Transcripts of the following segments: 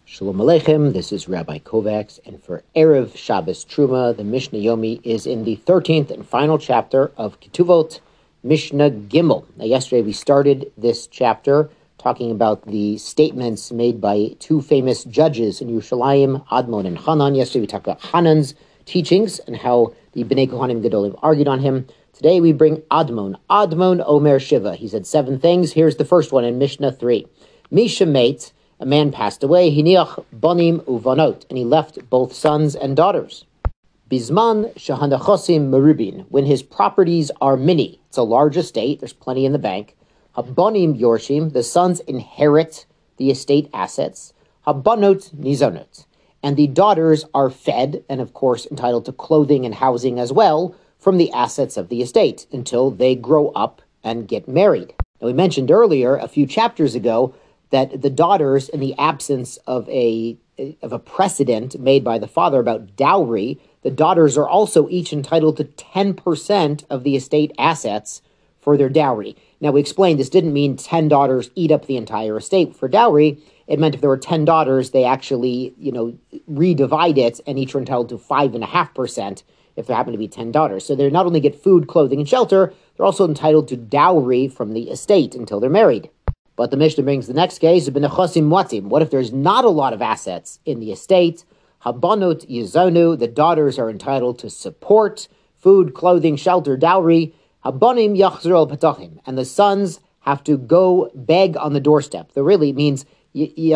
Shalom Aleichem, this is Rabbi Kovacs, and for Erev Shabbos Truma, the Mishnah Yomi is in the 13th and final chapter of Ketuvot, Mishnah Gimel. Now yesterday we started this chapter talking about the statements made by two famous judges in Yerushalayim, Admon and Hanan. Yesterday we talked about Hanan's teachings and how the Bnei Kohanim Gedolim argued on him. Today we bring Admon. Admon Omer Shiva. He said 7 things. Here's the first one in Mishnah 3. Misha Mate, a man passed away, hiniach banim uvanot, and he left both sons and daughters. Bizman shahanachosim merubin, when his properties are many, it's a large estate, there's plenty in the bank. Habanim yorshim, the sons inherit the estate assets. Habanot nizonot, and the daughters are fed, and of course entitled to clothing and housing as well, from the assets of the estate, until they grow up and get married. Now we mentioned earlier, a few chapters ago, that the daughters, in the absence of a precedent made by the father about dowry, the daughters are also each entitled to 10% of the estate assets for their dowry. Now, we explained this didn't mean 10 daughters eat up the entire estate for dowry. It meant if there were 10 daughters, they actually, redivide it, and each are entitled to 5.5% if there happen to be 10 daughters. So they not only get food, clothing, and shelter, they're also entitled to dowry from the estate until they're married. But the Mishnah brings the next case, what if there's not a lot of assets in the estate? Habanot yizonu, the daughters are entitled to support, food, clothing, shelter, dowry. Habanim yachzru patachim, and the sons have to go beg on the doorstep. That really means, we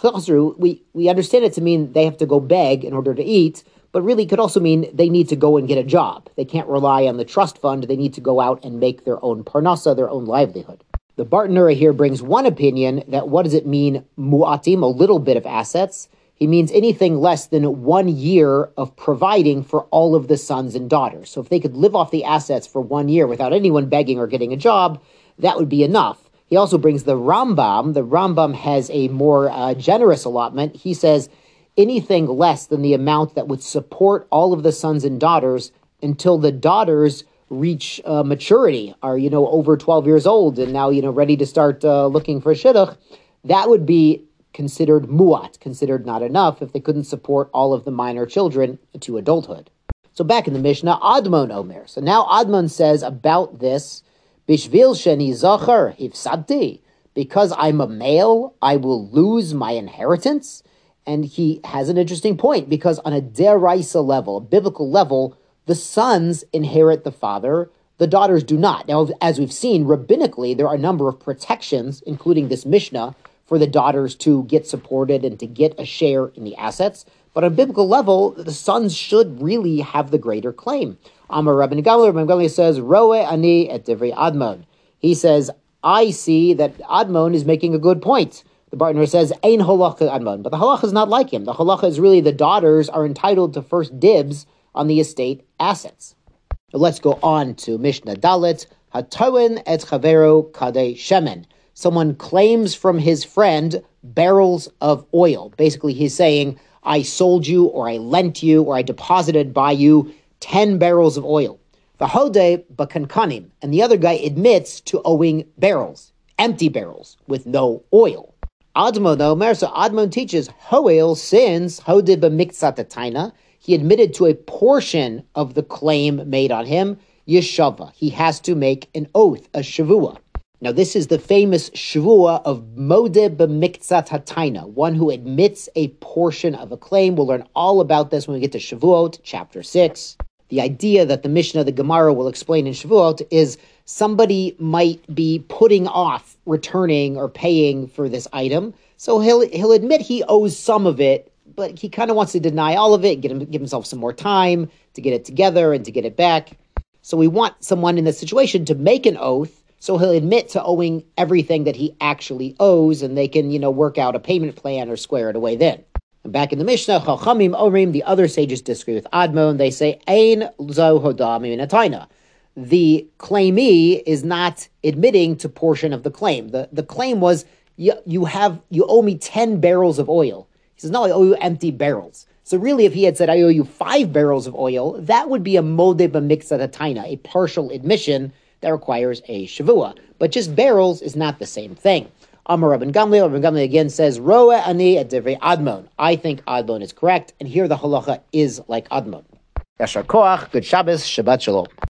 understand it to mean they have to go beg in order to eat, but really could also mean they need to go and get a job. They can't rely on the trust fund, they need to go out and make their own parnasa, their own livelihood. The Bartenura here brings one opinion that what does it mean, mu'atim, a little bit of assets? He means anything less than 1 year of providing for all of the sons and daughters. So if they could live off the assets for 1 year without anyone begging or getting a job, that would be enough. He also brings the Rambam. The Rambam has a more generous allotment. He says anything less than the amount that would support all of the sons and daughters until the daughters reach maturity, are, over 12 years old and now, ready to start looking for a shidduch, that would be considered mu'at, considered not enough if they couldn't support all of the minor children to adulthood. So back in the Mishnah, Admon Omer. So now Admon says about this, Bishvil sheni zachar hifsadti, because I'm a male, I will lose my inheritance. And he has an interesting point, because on a deraisa level, a biblical level, the sons inherit the father, the daughters do not. Now, as we've seen, rabbinically, there are a number of protections, including this Mishnah, for the daughters to get supported and to get a share in the assets. But on a biblical level, the sons should really have the greater claim. Amar Rabbi Gamliel says, Roe ani et divrei Admon. He says, I see that Admon is making a good point. The Bartenura says, Ein halacha Admon. But the halacha is not like him. The halacha is really the daughters are entitled to first dibs on the estate assets. Let's go on to Mishnah Dalet. Hatoen et chavero kadei shemen. Someone claims from his friend barrels of oil. Basically, he's saying, I sold you, or I lent you, or I deposited by you 10 barrels of oil. V'hodei b'kankanim. And the other guy admits to owing barrels, empty barrels, with no oil. Admon Omer, so Admon teaches, Hoel, since hodei b'miktzat ataina, he admitted to a portion of the claim made on him, Yeshava. He has to make an oath, a shavua. Now, this is the famous shavua of Modeh b'miktzat hataina, one who admits a portion of a claim. We'll learn all about this when we get to Shavuot, chapter 6. The idea that the Mishnah, the Gemara, will explain in Shavuot is somebody might be putting off returning or paying for this item, so he'll admit he owes some of it, but he kind of wants to deny all of it, give himself some more time to get it together and to get it back. So we want someone in this situation to make an oath, so he'll admit to owing everything that he actually owes, and they can, work out a payment plan or square it away then. And back in the Mishnah, Chachamim Omrim, the other sages disagree with Admon. They say, Ein zo hodam min ataina. The claimee is not admitting to portion of the claim. The claim was, you owe me 10 barrels of oil. He says, no, I owe you empty barrels. So really, if he had said, I owe you 5 barrels of oil, that would be a modeh b'miktzat hataina, a partial admission that requires a shavua. But just barrels is not the same thing. Amar Rabban Gamliel. Rabban Gamliel again says, Roe ani et divrei Admon. I think Admon is correct, and here the halacha is like Admon. Yashar koach, good Shabbos, Shabbat shalom.